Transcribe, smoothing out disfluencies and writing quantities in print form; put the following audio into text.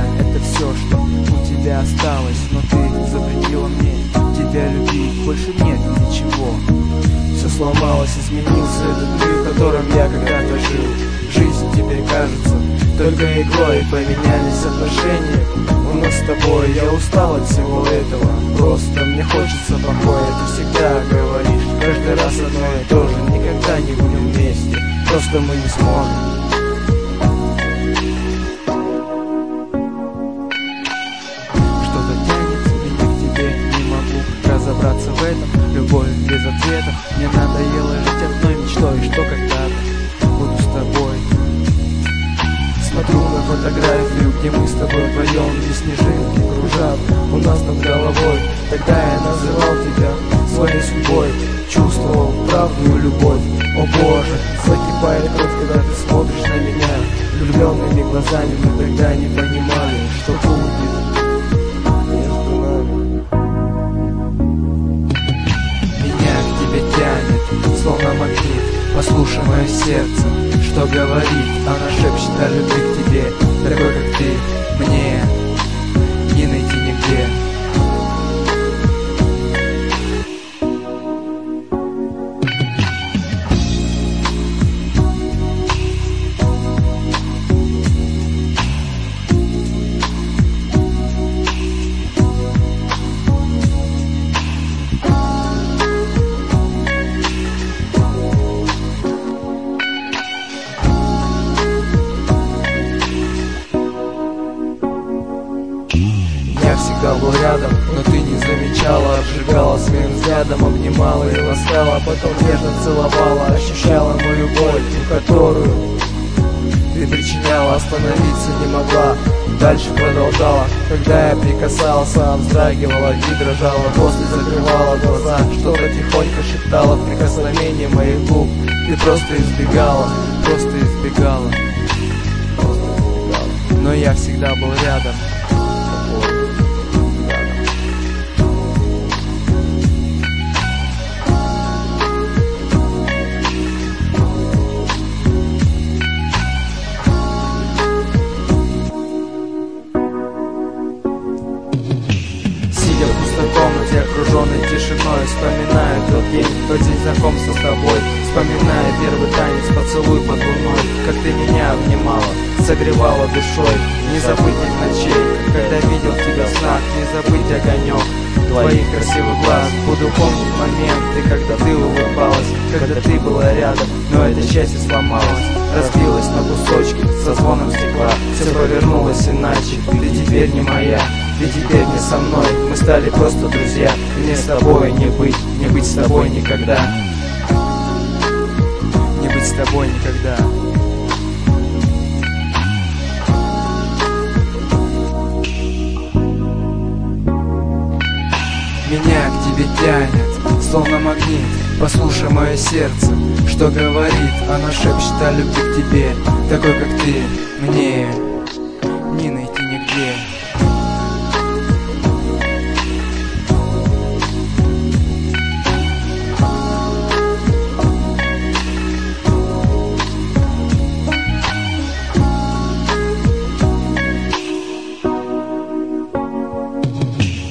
это все, что у тебя осталось. Но ты запретила мне тебя любить, больше нет ничего. Все сломалось, изменился этот мир, в котором я когда-то жил. Жизнь теперь кажется только игрой, поменялись отношения у нас с тобой. Я устал от всего этого, просто мне хочется покоя. Ты всегда говоришь, каждый раз одно и то же, никогда не будем вместе, просто мы не сможем. Что-то тянется меня к тебе, не могу разобраться в этом. Любовь без ответов, мне надоело жить одной мечтой, что когда-то буду с тобой. Смотрю на фотографию, где мы с тобой вдвоем, где снежинки кружат у нас над головой. Тогда я называл тебя своей судьбой, чувствовал правдную любовь. О Боже, закипает кровь, когда ты смотришь на меня влюбленными глазами. Мы тогда не понимали, что будет между нами. Меня к тебе тянет, словно магнит. Послушай мое сердце, что говорит. Она шепчет о любви к тебе, такой как ты мне не найти нигде. Я всегда был рядом, но ты не замечала. Обжигала своим взглядом, обнимала и ласкала, потом нежно целовала, ощущала мою боль, которую ты причиняла. Остановиться не могла, дальше продолжала. Когда я прикасался, вздрагивала и дрожала. После закрывала глаза, что-то тихонько шептала в прикосновении моих губ. Ты просто избегала, просто избегала, просто избегала. Но я всегда был рядом. Сидя в пустой комнате, окруженной тишиной, вспоминаю тот день знакомства с тобой. Вспоминаю первый танец, поцелуй под луной, как ты меня обнимала, согревала душой. Не забыть их ночей, когда видел тебя в снах, не забыть огонек твоих красивых глаз. Буду помнить моменты, когда ты улыбалась, когда ты была рядом, но это счастье сломалось, разбилось на кусочки со звоном стекла. Все повернулось иначе, ты теперь не моя, ты теперь не со мной, мы стали просто друзья. Мне с тобой не быть с тобой никогда, не быть с тобой никогда. Меня к тебе тянет, словно магнит. Послушай мое сердце, что говорит. Она шепчет о любви к тебе, такой как ты мне